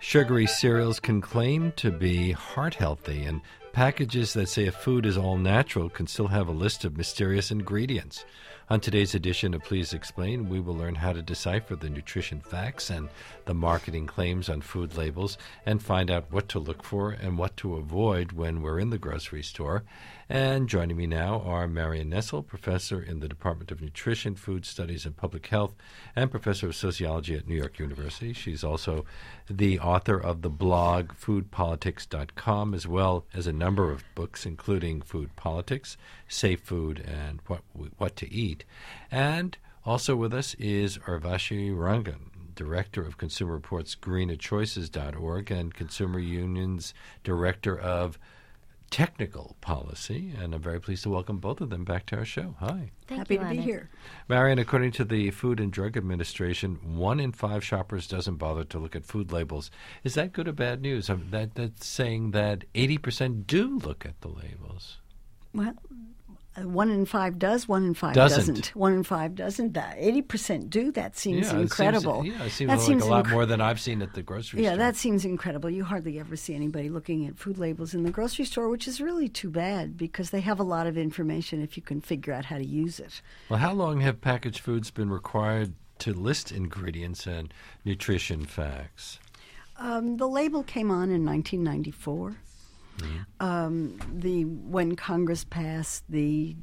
Sugary cereals can claim to be heart healthy, and packages that say a food is all natural can still have a list of mysterious ingredients. On today's edition of Please Explain, we will learn how to decipher the nutrition facts and the marketing claims on food labels and find out what to look for and what to avoid when we're in the grocery store. And joining me now are Marion Nestle, professor in the Department of Nutrition, Food Studies, and Public Health, and professor of sociology at New York University. She's also the author of the blog foodpolitics.com, as well as a number of books, including Food Politics, Safe Food, and What to Eat. And also with us is Urvashi Rangan, Director of Consumer Reports greenerchoices.org and Consumer Union's Director of Technical Policy, and I'm very pleased to welcome both of them back to our show. Hi. Happy to be here. Marion, according to the Food and Drug Administration, 1 in 5 shoppers doesn't bother to look at food labels. Is that good or bad news? That's saying that 80% do look at the labels. Well, 1 in 5 does, 1 in 5 doesn't. 1 in 5 doesn't. That 80% do. That seems incredible. It seems like a lot more than I've seen at the grocery store. Yeah, that seems incredible. You hardly ever see anybody looking at food labels in the grocery store, which is really too bad because they have a lot of information if you can figure out how to use it. Well, how long have packaged foods been required to list ingredients and nutrition facts? The label came on in 1994. When Congress passed the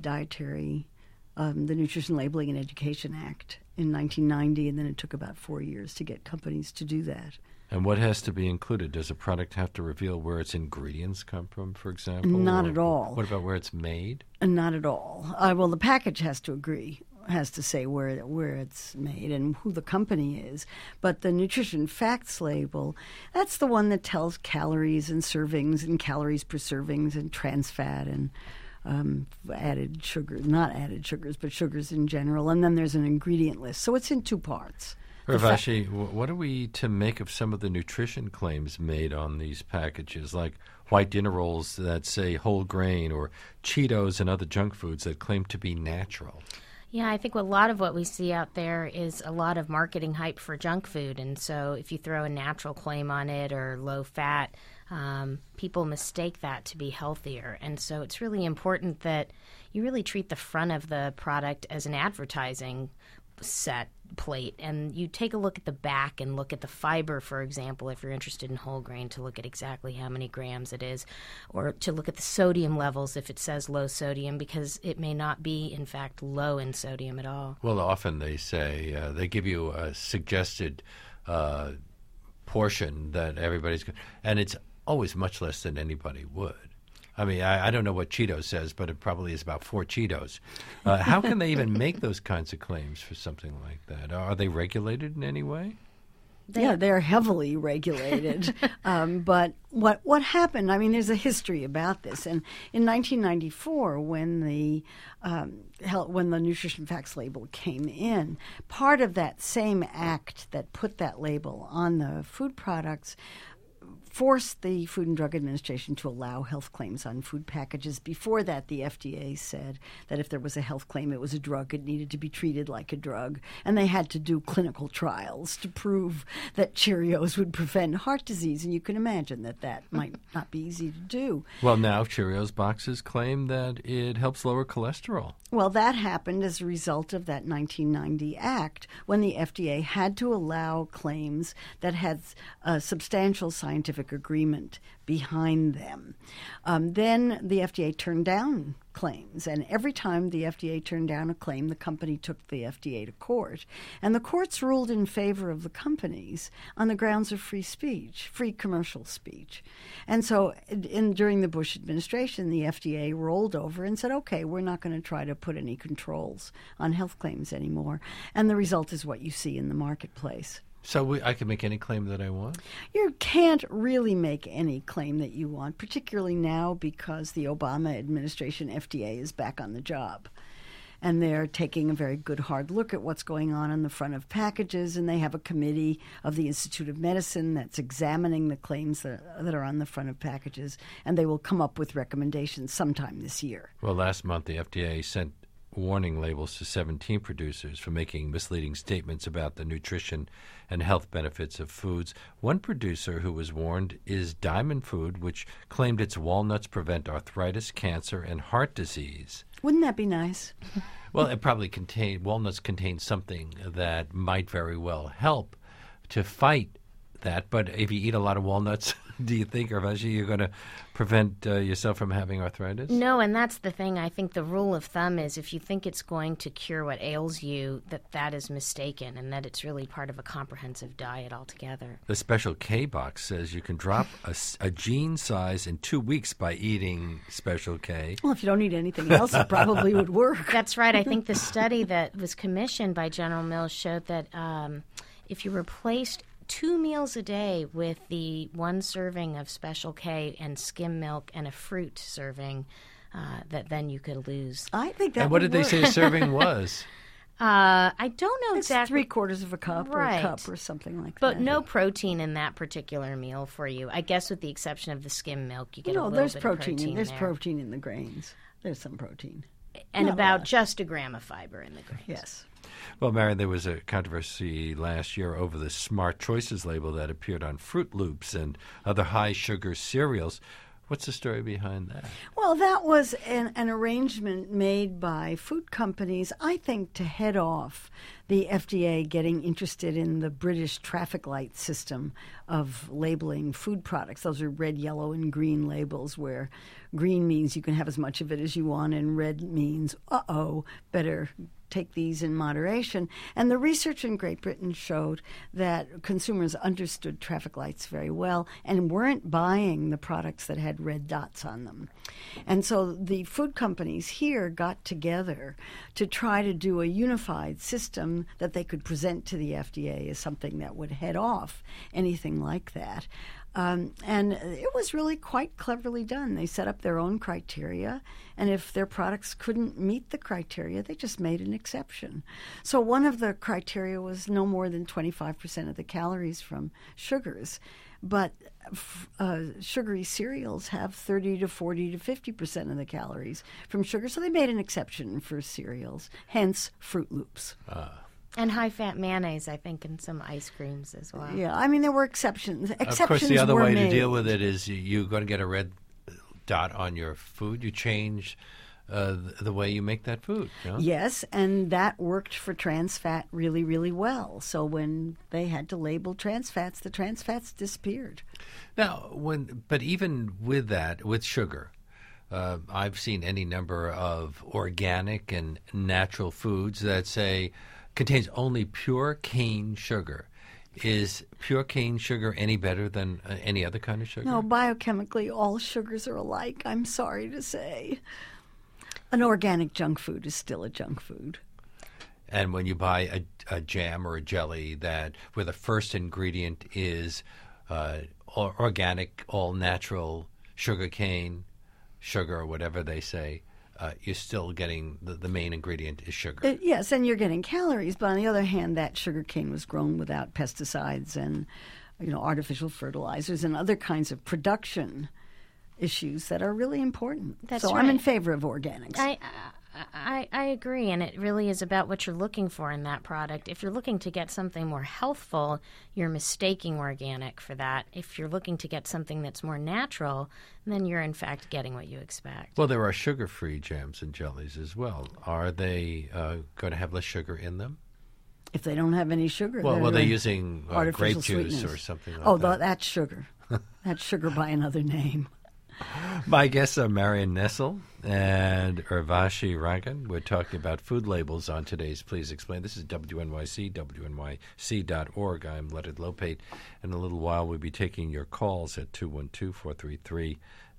the Nutrition Labeling and Education Act in 1990, and then it took about 4 years to get companies to do that. And what has to be included? Does a product have to reveal where its ingredients come from, for example? Not at all. What about where it's made? Not at all. Well, the package has to say where it's made and who the company is. But the nutrition facts label, that's the one that tells calories and servings and calories per servings and trans fat and added sugars, not added sugars, but sugars in general. And then there's an ingredient list. So it's in 2 parts. Urvashi, what are we to make of some of the nutrition claims made on these packages, like white dinner rolls that say whole grain or Cheetos and other junk foods that claim to be natural? Yeah, I think a lot of what we see out there is a lot of marketing hype for junk food. And so if you throw a natural claim on it or low fat, people mistake that to be healthier. And so it's really important that you really treat the front of the product as an advertising set plate, and you take a look at the back and look at the fiber, for example, if you're interested in whole grain, to look at exactly how many grams it is, or to look at the sodium levels if it says low sodium, because it may not be, in fact, low in sodium at all. Well, often they say, they give you a suggested portion that everybody's going to, and it's always much less than anybody would. I mean, I don't know what Cheetos says, but it probably is about 4 Cheetos. How can they even make those kinds of claims for something like that? Are they regulated in any way? Yeah, they're heavily regulated. But what happened, I mean, there's a history about this. And in 1994, when the nutrition facts label came in, part of that same act that put that label on the food products forced the Food and Drug Administration to allow health claims on food packages. Before that, the FDA said that if there was a health claim, it was a drug. It needed to be treated like a drug. And they had to do clinical trials to prove that Cheerios would prevent heart disease. And you can imagine that might not be easy to do. Well, now Cheerios boxes claim that it helps lower cholesterol. Well, that happened as a result of that 1990 act when the FDA had to allow claims that had a substantial scientific agreement behind them. Then the FDA turned down claims, and every time the FDA turned down a claim, the company took the FDA to court. And the courts ruled in favor of the companies on the grounds of free speech, free commercial speech. And so during the Bush administration, the FDA rolled over and said, okay, we're not going to try to put any controls on health claims anymore. And the result is what you see in the marketplace. So I can make any claim that I want? You can't really make any claim that you want, particularly now because the Obama administration FDA is back on the job. And they're taking a very good hard look at what's going on the front of packages, and they have a committee of the Institute of Medicine that's examining the claims that are on the front of packages, and they will come up with recommendations sometime this year. Well, last month the FDA sent warning labels to 17 producers for making misleading statements about the nutrition and health benefits of foods. One producer who was warned is Diamond Food, which claimed its walnuts prevent arthritis, cancer, and heart disease. Wouldn't that be nice? Well, it probably walnuts contain something that might very well help to fight that. But if you eat a lot of walnuts, do you think, Urvashi, you're going to prevent yourself from having arthritis? No, and that's the thing. I think the rule of thumb is if you think it's going to cure what ails you, that is mistaken, and that it's really part of a comprehensive diet altogether. The Special K box says you can drop a jean size in 2 weeks by eating Special K. Well, if you don't eat anything else, it probably would work. That's right. I think the study that was commissioned by General Mills showed that if you replaced 2 meals a day with the 1 serving of Special K and skim milk and a fruit serving, that then you could lose. I think that. And what did they say a serving was? I don't know It's exactly. 3/4 of a cup or a Right. cup or something like But that. no protein in that particular meal for you. I guess with the exception of the skim milk, you get a No, little there's bit protein. of protein There's there. protein in the grains. There's some protein. And Not a about lot. just a gram of fiber in the grains. Yes. Well, Marion, there was a controversy last year over the Smart Choices label that appeared on Fruit Loops and other high-sugar cereals. What's the story behind that? Well, that was an arrangement made by food companies, I think, to head off the FDA getting interested in the British traffic light system of labeling food products. Those are red, yellow, and green labels, where green means you can have as much of it as you want, and red means, better take these in moderation. And the research in Great Britain showed that consumers understood traffic lights very well and weren't buying the products that had red dots on them. And so the food companies here got together to try to do a unified system that they could present to the FDA as something that would head off anything like that. And it was really quite cleverly done. They set up their own criteria, and if their products couldn't meet the criteria, they just made an exception. So one of the criteria was no more than 25% of the calories from sugars, but sugary cereals have 30 to 40 to 50% of the calories from sugar, so they made an exception for cereals, hence Fruit Loops. And high-fat mayonnaise, I think, in some ice creams as well. Yeah, I mean, there were exceptions. Of course, the other were way made. to deal with it is you're going to get a red dot on your food. You change the way you make that food. You know? Yes, and that worked for trans fat really, really well. So when they had to label trans fats, the trans fats disappeared. Now, but even with that, with sugar, I've seen any number of organic and natural foods that say contains only pure cane sugar. Is pure cane sugar any better than any other kind of sugar? No, biochemically, all sugars are alike, I'm sorry to say. An organic junk food is still a junk food. And when you buy a jam or a jelly where the first ingredient is organic, all natural sugar cane, sugar or whatever they say, you're still getting the main ingredient is sugar. Yes, and you're getting calories, but on the other hand, that sugar cane was grown without pesticides and artificial fertilizers and other kinds of production issues that are really important. That's so right. I'm in favor of organics. I agree, and it really is about what you're looking for in that product. If you're looking to get something more healthful, you're mistaking organic for that. If you're looking to get something that's more natural, then you're in fact getting what you expect. Well, there are sugar-free jams and jellies as well. Are they going to have less sugar in them? If they don't have any sugar, Well, they're doing using artificial grape juice sweeteners. or something like that. That's sugar. That's sugar by another name. My guests are Marion Nestle and Urvashi Rangan. We're talking about food labels on today's Please Explain. This is WNYC, WNYC.org. I'm Leonard Lopate. In a little while, we'll be taking your calls at 212-433-9692.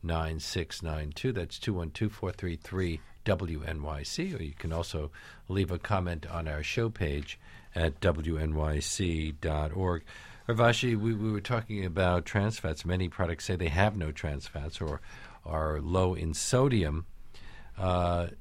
That's 212-433-WNYC. Or you can also leave a comment on our show page at WNYC.org. Urvashi, we were talking about trans fats. Many products say they have no trans fats or are low in sodium. Does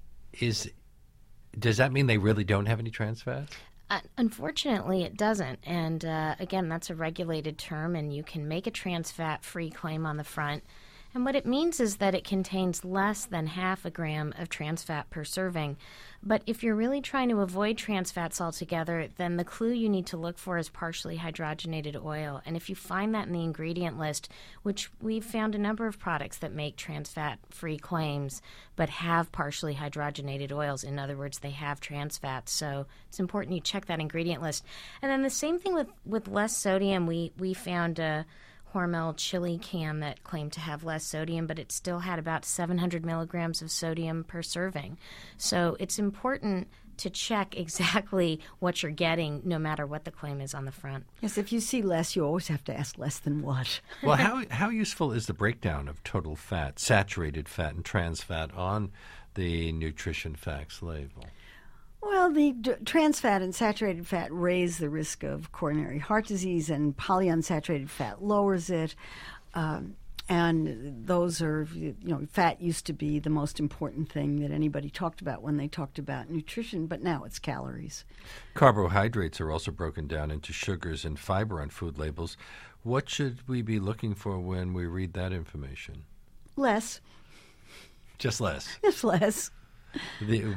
that mean they really don't have any trans fats? Unfortunately, it doesn't. And again, that's a regulated term, and you can make a trans fat-free claim on the front And what it means is that it contains less than half a gram of trans fat per serving. But if you're really trying to avoid trans fats altogether, then the clue you need to look for is partially hydrogenated oil. And if you find that in the ingredient list, which we've found a number of products that make trans fat-free claims but have partially hydrogenated oils, in other words, they have trans fats. So it's important you check that ingredient list. And then the same thing with less sodium. We found a Hormel chili can that claimed to have less sodium, but it still had about 700 milligrams of sodium per serving. So it's important to check exactly what you're getting, no matter what the claim is on the front. Yes, if you see less, you always have to ask less than what. Well, how useful is the breakdown of total fat, saturated fat, and trans fat on the nutrition facts label? Well, the trans fat and saturated fat raise the risk of coronary heart disease, and polyunsaturated fat lowers it. And those are, fat used to be the most important thing that anybody talked about when they talked about nutrition, but now it's calories. Carbohydrates are also broken down into sugars and fiber on food labels. What should we be looking for when we read that information? Less. Just less. Just less. The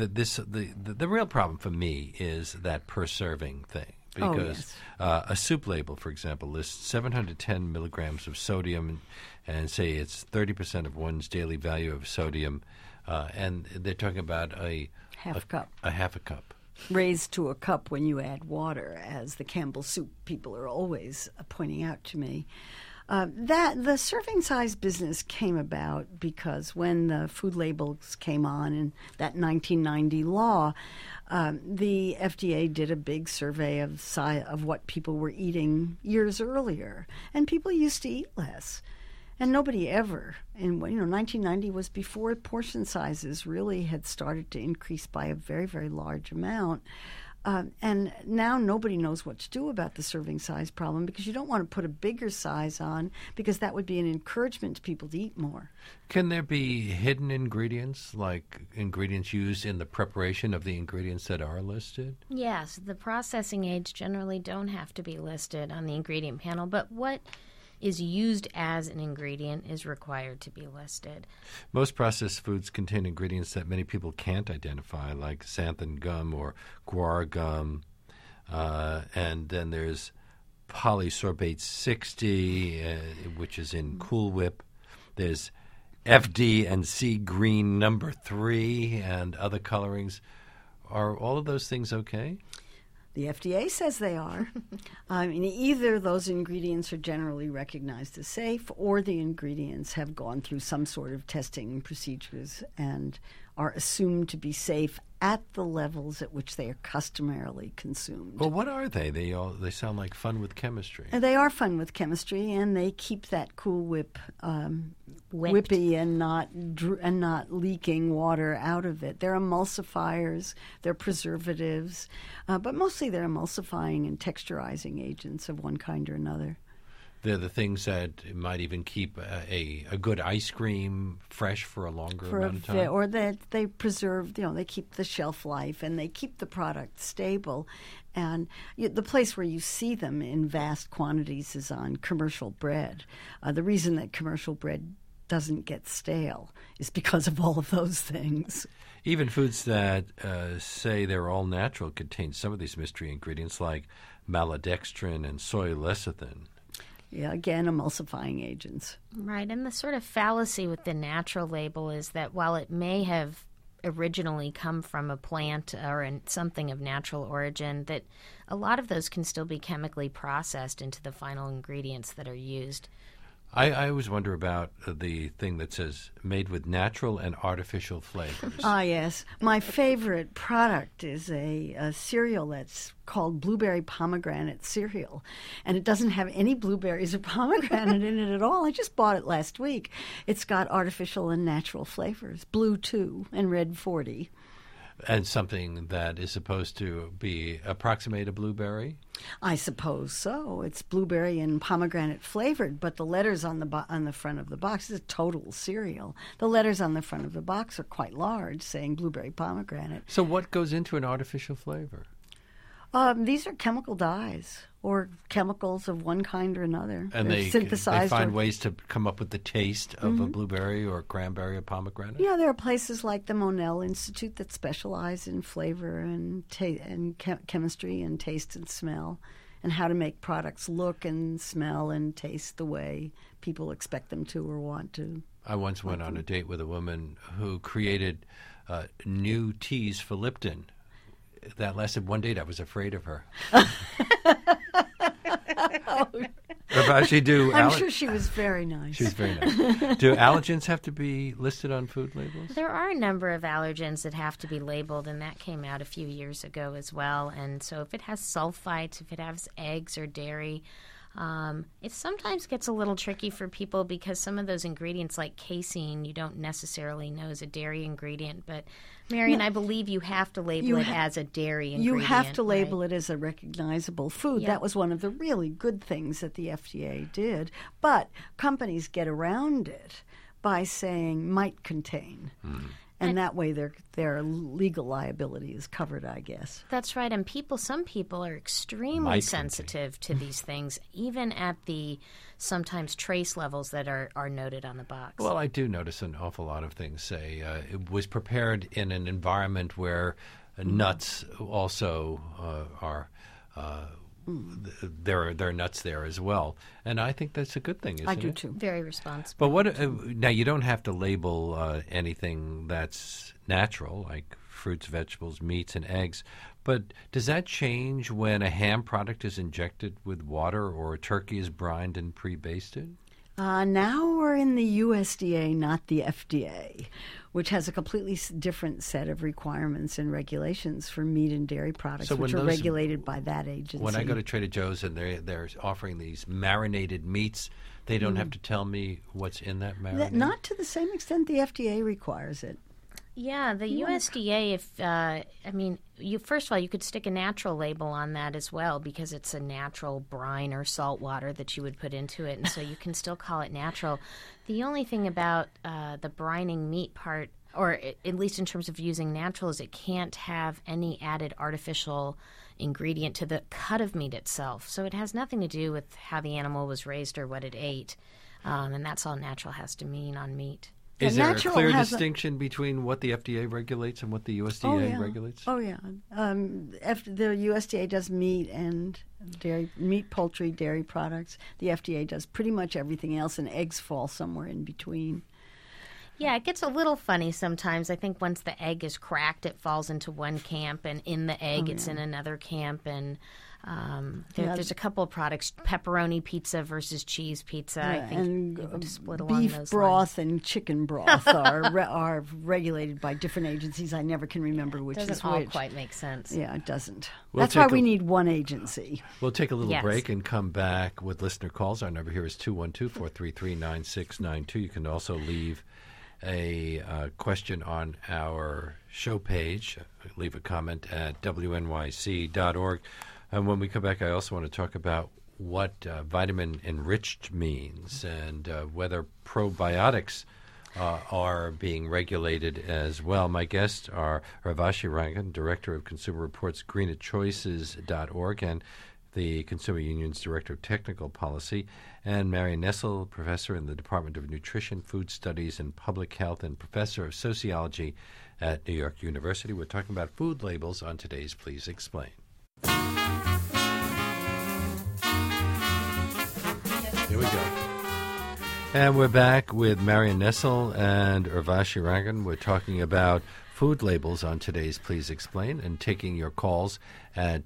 real problem for me is that per serving thing, because a soup label, for example, lists 710 milligrams of sodium and say it's 30% of one's daily value of sodium, and they're talking about a half a cup. Raised to a cup when you add water, as the Campbell soup people are always pointing out to me. That the serving size business came about because when the food labels came on in that 1990 law, the FDA did a big survey of what people were eating years earlier, and people used to eat less. And nobody ever, 1990 was before portion sizes really had started to increase by a very, very large amount. And now nobody knows what to do about the serving size problem, because you don't want to put a bigger size on, because that would be an encouragement to people to eat more. Can there be hidden ingredients, like ingredients used in the preparation of the ingredients that are listed? Yes, the processing aids generally don't have to be listed on the ingredient panel, but what is used as an ingredient is required to be listed. Most processed foods contain ingredients that many people can't identify, like xanthan gum or guar gum. And then there's polysorbate 60, which is in Cool Whip. There's FD and C green number 3 and other colorings. Are all of those things okay? The FDA says they are. Either those ingredients are generally recognized as safe, or the ingredients have gone through some sort of testing procedures and are assumed to be safe at the levels at which they are customarily consumed. Well, what are they? They sound like fun with chemistry. They are fun with chemistry, and they keep that Cool Whip whippy and not leaking water out of it. They're emulsifiers, they're preservatives, but mostly they're emulsifying and texturizing agents of one kind or another. They're the things that might even keep a good ice cream fresh for a longer amount of time. Or that they preserve, they keep the shelf life and they keep the product stable. And the place where you see them in vast quantities is on commercial bread. The reason that commercial bread doesn't get stale is because of all of those things. Even foods that say they're all natural contain some of these mystery ingredients like maltodextrin and soy lecithin. Yeah, again, emulsifying agents. Right, and the sort of fallacy with the natural label is that while it may have originally come from a plant or something of natural origin, that a lot of those can still be chemically processed into the final ingredients that are used. I always wonder about the thing that says made with natural and artificial flavors. Ah, yes. My favorite product is a cereal that's called Blueberry Pomegranate Cereal. And it doesn't have any blueberries or pomegranate in it at all. I just bought it last week. It's got artificial and natural flavors, blue 2 and red 40. And something that is supposed to approximate a blueberry? I suppose so. It's blueberry and pomegranate flavored, but the letters on the front of the box is a total cereal. The letters on the front of the box are quite large, saying blueberry pomegranate. So what goes into an artificial flavor? These are chemical dyes or chemicals of one kind or another. And They're they synthesized. find ways to come up with the taste of a blueberry or cranberry or pomegranate? Yeah, there are places like the Monell Institute that specialize in flavor and chemistry and taste and smell and how to make products look and smell and taste the way people expect them to or want to. I once went on a date with a woman who created new teas for Lipton. That lasted one date. I was afraid of her. I'm sure she was very nice. She was very nice. Do allergens have to be listed on food labels? There are a number of allergens that have to be labeled, and that came out a few years ago as well. And so if it has sulfites, if it has eggs or dairy, it sometimes gets a little tricky for people because some of those ingredients like casein you don't necessarily know is a dairy ingredient. But, Marion, I believe you have to label it as a dairy ingredient. You have to label right? it as a recognizable food. Yep. That was one of the really good things that the FDA did. But companies get around it by saying might contain. And that way their legal liability is covered, I guess. That's right. And some people are extremely sensitive to these things, even at the sometimes trace levels that are noted on the box. Well, I do notice an awful lot of things say it was prepared in an environment where nuts also are there are nuts there as well, and I think that's a good thing, isn't it? I do too. Very responsible. But what now? You don't have to label anything that's natural, like fruits, vegetables, meats, and eggs. But does that change when a ham product is injected with water or a turkey is brined and pre-basted? Now we're in the USDA, not the FDA, which has a completely different set of requirements and regulations for meat and dairy products, which are regulated by that agency. When I go to Trader Joe's and they're offering these marinated meats, they don't have to tell me what's in that marinade? Not to the same extent the FDA requires it. Yeah, the USDA, first of all, you could stick a natural label on that as well because it's a natural brine or salt water that you would put into it, and so you can still call it natural. The only thing about the brining meat part, or at least in terms of using natural, is it can't have any added artificial ingredient to the cut of meat itself. So it has nothing to do with how the animal was raised or what it ate, and that's all natural has to mean on meat. Is there a clear distinction between what the FDA regulates and what the USDA regulates? Oh, yeah. The USDA does meat and poultry, dairy products. The FDA does pretty much everything else, and eggs fall somewhere in between. Yeah, it gets a little funny sometimes. I think once the egg is cracked, it falls into one camp, and in the egg, it's in another camp. And there's a couple of products, pepperoni pizza versus cheese pizza. I think they would split along those beef broth lines. and chicken broth are regulated by different agencies. I never can remember which doesn't is all which. Quite make sense. Yeah, it doesn't. We'll That's why we need one agency. We'll take a little break and come back with listener calls. Our number here is 212-433-9692. You can also leave a question on our show page. Leave a comment at wnyc.org. And when we come back, I also want to talk about what vitamin enriched means and whether probiotics are being regulated as well. My guests are Urvashi Rangan, Director of Consumer Reports, greenatchoices.org, and the Consumer Union's Director of Technical Policy, and Marion Nestle, Professor in the Department of Nutrition, Food Studies, and Public Health, and Professor of Sociology at New York University. We're talking about food labels on today's Please Explain. Here we go. And we're back with Marion Nestle and Urvashi Rangan. We're talking about food labels on today's Please Explain and taking your calls at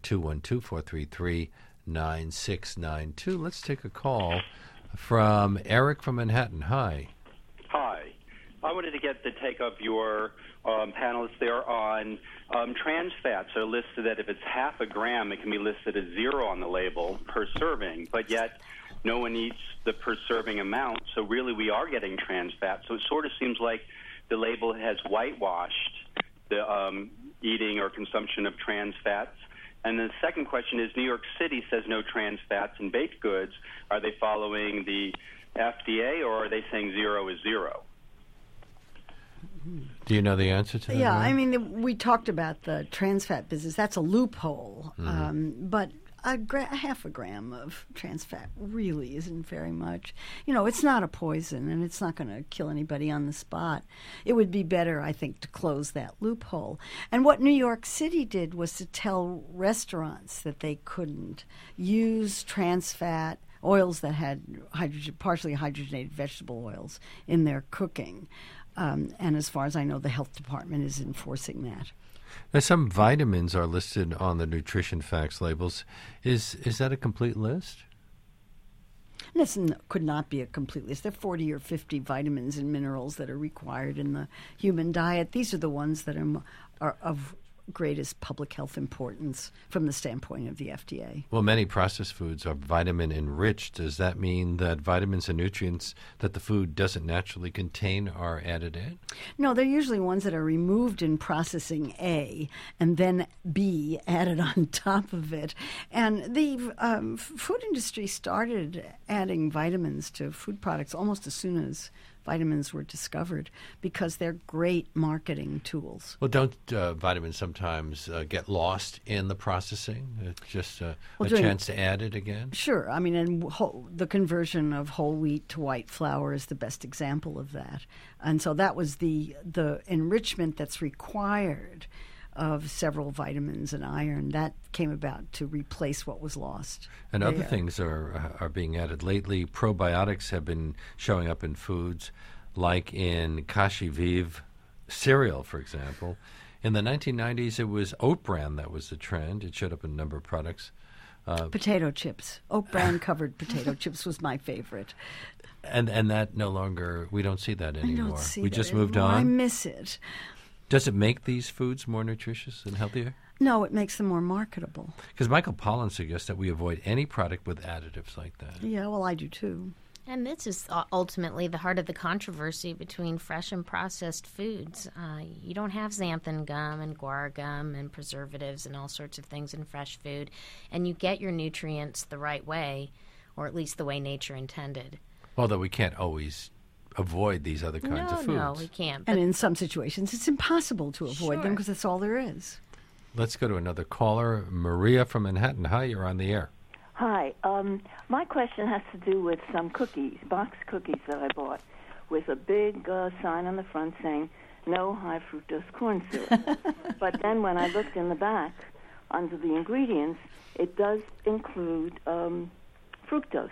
212-433-9692. Let's take a call from Eric from Manhattan. Hi. Hi. I wanted to get the take of your panelists there on trans fats. Are listed that if it's half a gram, it can be listed as 0 on the label per serving, but yet no one eats the per serving amount, so really we are getting trans fats. So it sort of seems like the label has whitewashed the eating or consumption of trans fats. And the second question is, New York City says no trans fats in baked goods. Are they following the FDA, or are they saying 0 is 0? Do you know the answer to that? Yeah, Mary? I mean, we talked about the trans fat business. That's a loophole. But half a gram of trans fat really isn't very much. It's not a poison, and it's not going to kill anybody on the spot. It would be better, I think, to close that loophole. And what New York City did was to tell restaurants that they couldn't use trans fat oils that had partially hydrogenated vegetable oils in their cooking. And as far as I know, the health department is enforcing that. Now, some vitamins are listed on the nutrition facts labels. Is that a complete list? This could not be a complete list. There are 40 or 50 vitamins and minerals that are required in the human diet. These are the ones that are of greatest public health importance from the standpoint of the FDA. Well, many processed foods are vitamin enriched. Does that mean that vitamins and nutrients that the food doesn't naturally contain are added in? No, they're usually ones that are removed in processing A and then B added on top of it. And the food industry started adding vitamins to food products almost as soon as vitamins were discovered because they're great marketing tools. Well, don't vitamins sometimes get lost in the processing? It's just a chance to add it again? Sure. I mean, and the conversion of whole wheat to white flour is the best example of that. And so that was the enrichment that's required of several vitamins and iron. That came about to replace what was lost. And other things are being added. Lately, probiotics have been showing up in foods, like in Kashi Vive cereal, for example. In the 1990s, it was Oat Bran that was the trend. It showed up in a number of products. Potato chips. Oat Bran covered potato chips was my favorite. And that no longer, we don't see that anymore. I don't see we that just anymore. moved on. I miss it. Does it make these foods more nutritious and healthier? No, it makes them more marketable. Because Michael Pollan suggests that we avoid any product with additives like that. Yeah, well, I do too. And this is ultimately the heart of the controversy between fresh and processed foods. You don't have xanthan gum and guar gum and preservatives and all sorts of things in fresh food. And you get your nutrients the right way, or at least the way nature intended. Although we can't always avoid these other kinds of foods. No, we can't. And in some situations, it's impossible to avoid them because that's all there is. Let's go to another caller. Maria from Manhattan. Hi, you're on the air. Hi. My question has to do with some cookies, box cookies that I bought, with a big sign on the front saying, no high fructose corn syrup. But then when I looked in the back, under the ingredients, it does include fructose.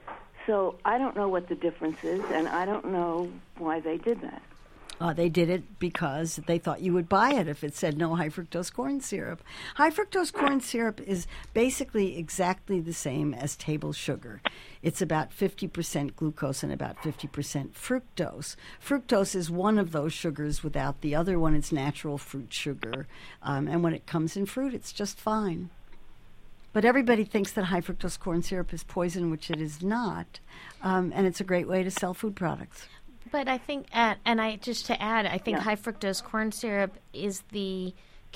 So I don't know what the difference is, and I don't know why they did that. They did it because they thought you would buy it if it said no high fructose corn syrup. High fructose corn syrup is basically exactly the same as table sugar. It's about 50% glucose and about 50% fructose. Fructose is one of those sugars without the other one. It's natural fruit sugar. And when it comes in fruit, it's just fine. But everybody thinks that high fructose corn syrup is poison, which it is not. And it's a great way to sell food products. But I think, I think high fructose corn syrup is the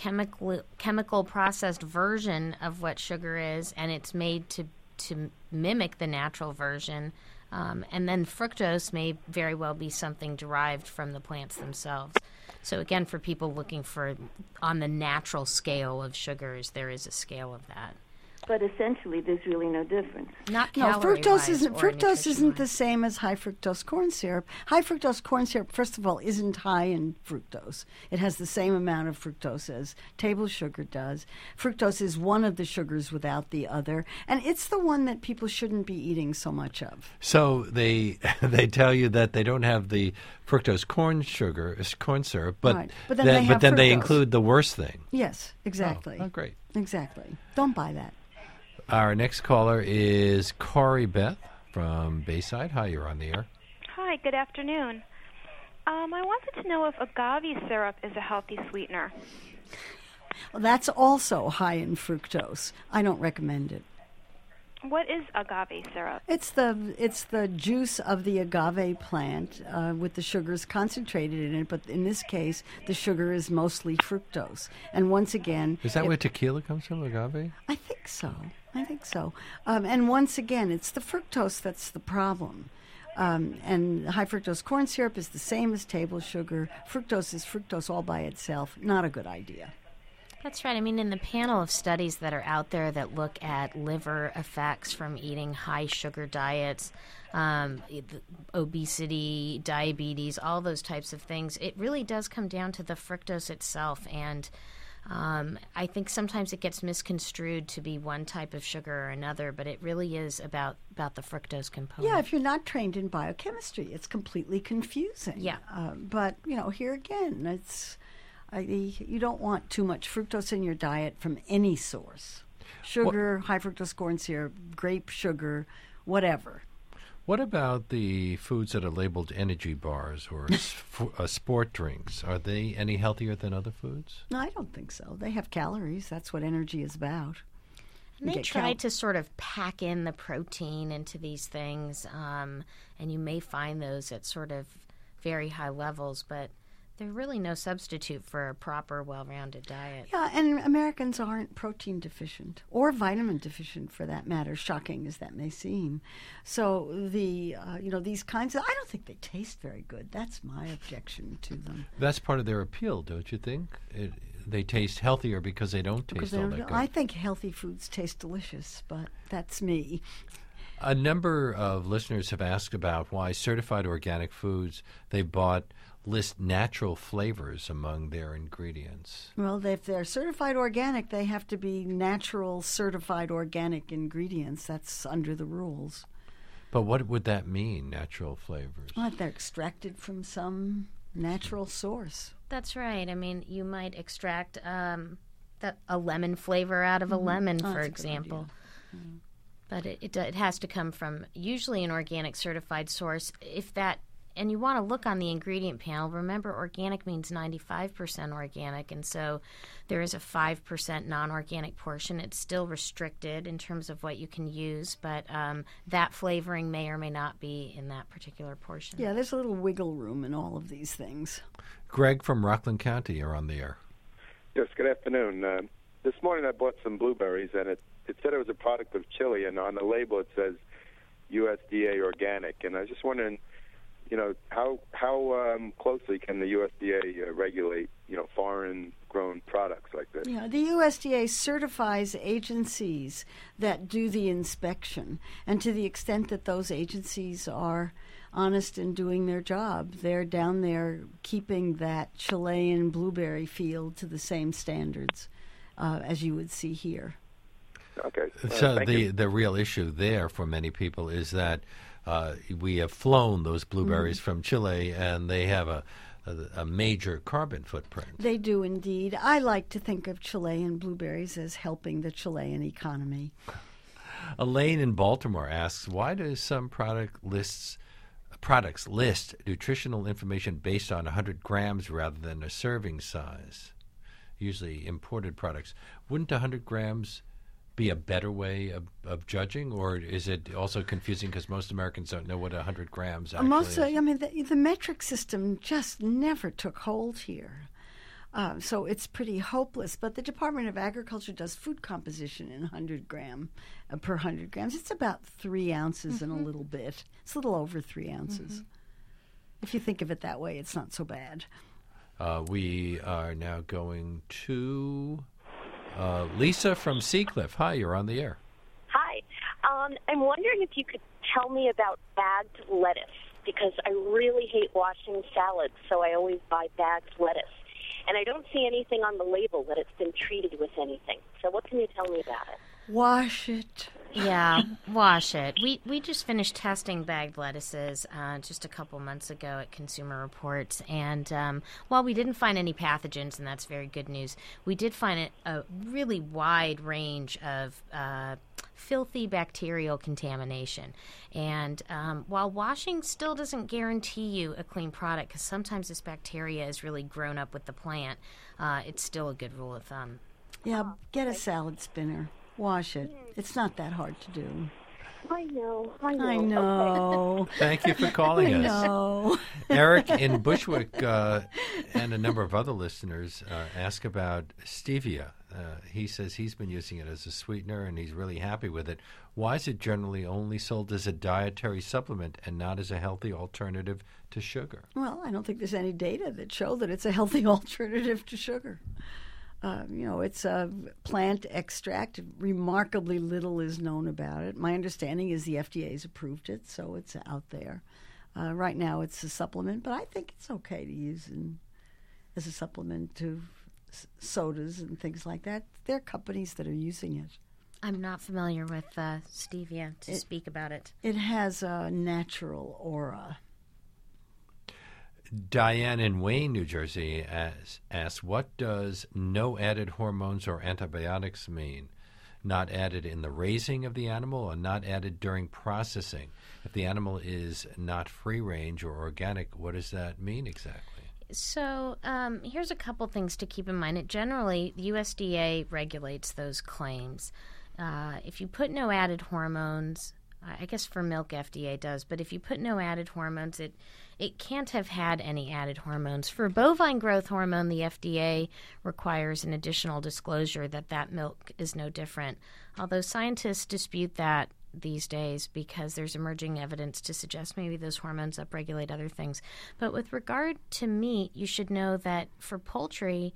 chemical processed version of what sugar is, and it's made to mimic the natural version. And then fructose may very well be something derived from the plants themselves. So again, for people looking for on the natural scale of sugars, there is a scale of that. But essentially, there's really no difference. Not No, calorie-wise fructose isn't the nutrition-wise. same as high fructose corn syrup. High fructose corn syrup, first of all, isn't high in fructose. It has the same amount of fructose as table sugar does. Fructose is one of the sugars without the other, and it's the one that people shouldn't be eating so much of. So they tell you that they don't have the fructose corn syrup, but Right. But then they have then they fructose. include the worst thing. Yes, exactly. Oh, great. Exactly. Don't buy that. Our next caller is Corey Beth from Bayside. Hi, you're on the air. Hi, good afternoon. I wanted to know if agave syrup is a healthy sweetener. Well, that's also high in fructose. I don't recommend it. What is agave syrup? It's the juice of the agave plant with the sugars concentrated in it, but in this case, the sugar is mostly fructose. And once again, Is that where tequila comes from, agave? I think so. And once again, it's the fructose that's the problem. And high fructose corn syrup is the same as table sugar. Fructose is fructose all by itself. Not a good idea. That's right. I mean, in the panel of studies that are out there that look at liver effects from eating high sugar diets, obesity, diabetes, all those types of things, it really does come down to the fructose itself. And I think sometimes it gets misconstrued to be one type of sugar or another, but it really is about the fructose component. Yeah, if you're not trained in biochemistry, it's completely confusing. Yeah. But, here again, you don't want too much fructose in your diet from any source. Sugar, high fructose corn syrup, grape sugar, whatever. What about the foods that are labeled energy bars or sport drinks? Are they any healthier than other foods? No, I don't think so. They have calories. That's what energy is about. And they try to sort of pack in the protein into these things, and you may find those at sort of very high levels, but they're really no substitute for a proper, well-rounded diet. Yeah, and Americans aren't protein deficient or vitamin deficient, for that matter, shocking as that may seem. So these kinds of, I don't think they taste very good. That's my objection to them. That's part of their appeal, don't you think? They taste healthier because they don't taste all that good. I think healthy foods taste delicious, but that's me. A number of listeners have asked about why certified organic foods they've bought list natural flavors among their ingredients. Well, if they're certified organic, they have to be natural certified organic ingredients. That's under the rules. But what would that mean, natural flavors? Well, they're extracted from some natural source. That's right. I mean, you might extract a lemon flavor out of a lemon, for example. But it has to come from usually an organic certified source. And you want to look on the ingredient panel. Remember, organic means 95% organic, and so there is a 5% non-organic portion. It's still restricted in terms of what you can use, but that flavoring may or may not be in that particular portion. Yeah, there's a little wiggle room in all of these things. Greg from Rockland County, you're on the air. Yes, good afternoon. This morning I bought some blueberries, and it said it was a product of Chile, and on the label it says USDA organic, and I was just wondering, how closely can the USDA regulate, foreign-grown products like this? Yeah, the USDA certifies agencies that do the inspection, and to the extent that those agencies are honest in doing their job, they're down there keeping that Chilean blueberry field to the same standards as you would see here. Okay. So the real issue there for many people is that we have flown those blueberries from Chile, and they have a major carbon footprint. They do indeed. I like to think of Chilean blueberries as helping the Chilean economy. Elaine in Baltimore asks, why do some products list nutritional information based on 100 grams rather than a serving size? Usually imported products. Wouldn't 100 grams be a better way of judging, or is it also confusing because most Americans don't know what 100 grams actually is? I mean, the metric system just never took hold here. So it's pretty hopeless. But the Department of Agriculture does food composition in 100 gram per 100 grams. It's about 3 ounces and a little bit. It's a little over 3 ounces. If you think of it that way, it's not so bad. We are now going to Lisa from Seacliff. Hi, you're on the air. Hi. I'm wondering if you could tell me about bagged lettuce, because I really hate washing salads, so I always buy bagged lettuce. And I don't see anything on the label that it's been treated with anything. So what can you tell me about it? Wash it. Yeah, wash it. We just finished testing bagged lettuces just a couple months ago at Consumer Reports, and while we didn't find any pathogens, and that's very good news, we did find a really wide range of filthy bacterial contamination. And while washing still doesn't guarantee you a clean product, because sometimes this bacteria is really grown up with the plant, it's still a good rule of thumb. Yeah, get a salad spinner. Wash it. It's not that hard to do. I know. Okay. Thank you for calling us. know. Eric in Bushwick and a number of other listeners ask about stevia. he says he's been using it as a sweetener and he's really happy with it. Why is it generally only sold as a dietary supplement and not as a healthy alternative to sugar? Well, I don't think there's any data that show that it's a healthy alternative to sugar. It's a plant extract. Remarkably little is known about it. My understanding is the FDA's approved it, so it's out there. Right now it's a supplement, but I think it's okay to use as a supplement to sodas and things like that. There are companies that are using it. I'm not familiar with stevia to speak about it. It has a natural aura. Diane in Wayne, New Jersey, asks, what does no added hormones or antibiotics mean? Not added in the raising of the animal or not added during processing? If the animal is not free-range or organic, what does that mean exactly? So here's a couple things to keep in mind. Generally, the USDA regulates those claims. If you put no added hormones, I guess for milk FDA does, but if you put no added hormones, it can't have had any added hormones. For bovine growth hormone, the FDA requires an additional disclosure that milk is no different, although scientists dispute that these days because there's emerging evidence to suggest maybe those hormones upregulate other things. But with regard to meat, you should know that for poultry,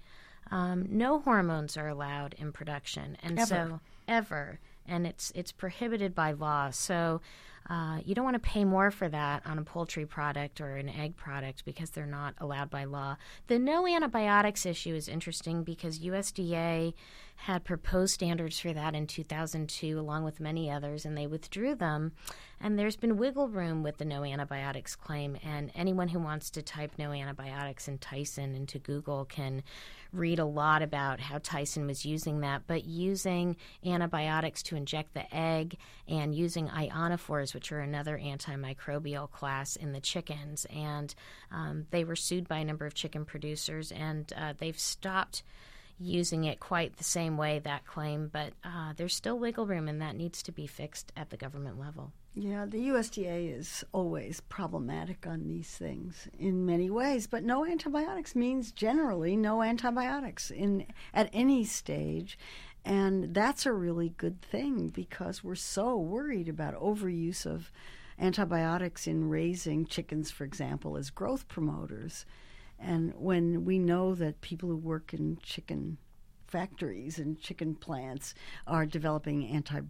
no hormones are allowed in production, and ever. And it's prohibited by law. So you don't want to pay more for that on a poultry product or an egg product because they're not allowed by law. The no antibiotics issue is interesting because USDA had proposed standards for that in 2002 along with many others, and they withdrew them. And there's been wiggle room with the no antibiotics claim, and anyone who wants to type no antibiotics and Tyson into Google can read a lot about how Tyson was using that, but using antibiotics to inject the egg and using ionophores, which are another antimicrobial class in the chickens. And they were sued by a number of chicken producers, and they've stopped using it quite the same way, that claim, but there's still wiggle room, and that needs to be fixed at the government level. Yeah, the USDA is always problematic on these things in many ways, but no antibiotics means generally no antibiotics at any stage, and that's a really good thing because we're so worried about overuse of antibiotics in raising chickens, for example, as growth promoters. And when we know that people who work in chicken factories and chicken plants are developing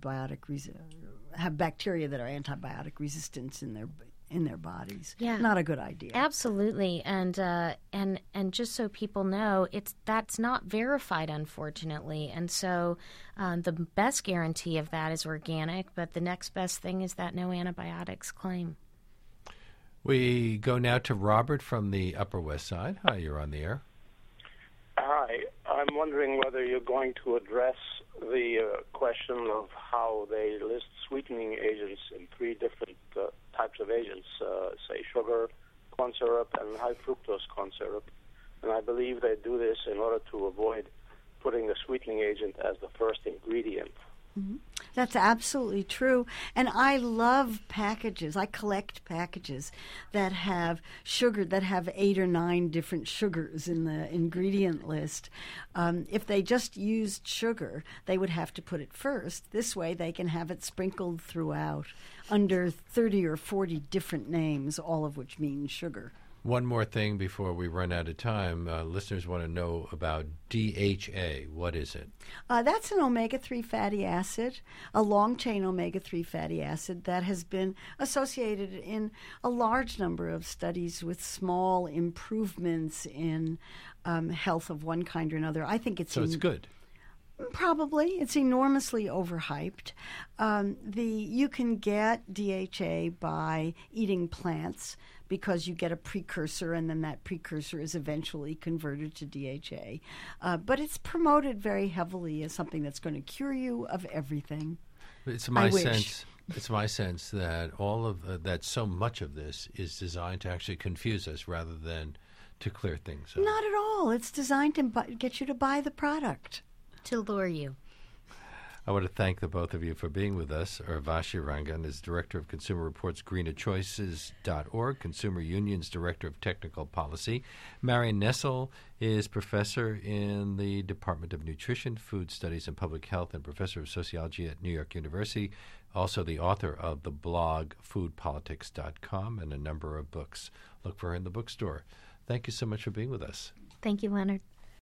have bacteria that are antibiotic resistant in their bodies. Yeah. Not a good idea. Absolutely. And just so people know, that's not verified, unfortunately. And so the best guarantee of that is organic, but the next best thing is that no antibiotics claim. We go now to Robert from the Upper West Side. Hi, you're on the air. Hi. I'm wondering whether you're going to address the question of how they list sweetening agents in three different types of agents, say sugar, corn syrup, and high fructose corn syrup. And I believe they do this in order to avoid putting the sweetening agent as the first ingredient. Mm-hmm. That's absolutely true. And I love packages. I collect packages that have sugar, that have 8 or 9 different sugars in the ingredient list. If they just used sugar, they would have to put it first. This way they can have it sprinkled throughout under 30 or 40 different names, all of which mean sugar. One more thing before we run out of time. Listeners want to know about DHA. What is it? That's an omega-3 fatty acid, a long-chain omega-3 fatty acid that has been associated in a large number of studies with small improvements in health of one kind or another. I think it's... So it's good. Probably. It's enormously overhyped. You can get DHA by eating plants because you get a precursor, and then that precursor is eventually converted to DHA. But it's promoted very heavily as something that's going to cure you of everything. It's my sense that all of that, so much of this is designed to actually confuse us rather than to clear things up. Not at all. It's designed to get you to buy the product. To lure you. I want to thank the both of you for being with us. Urvashi Rangan is Director of Consumer Reports, greenerchoices.org, Consumer Union's Director of Technical Policy. Marion Nestle is Professor in the Department of Nutrition, Food Studies, and Public Health, and Professor of Sociology at New York University, also the author of the blog foodpolitics.com and a number of books. Look for her in the bookstore. Thank you so much for being with us. Thank you, Leonard.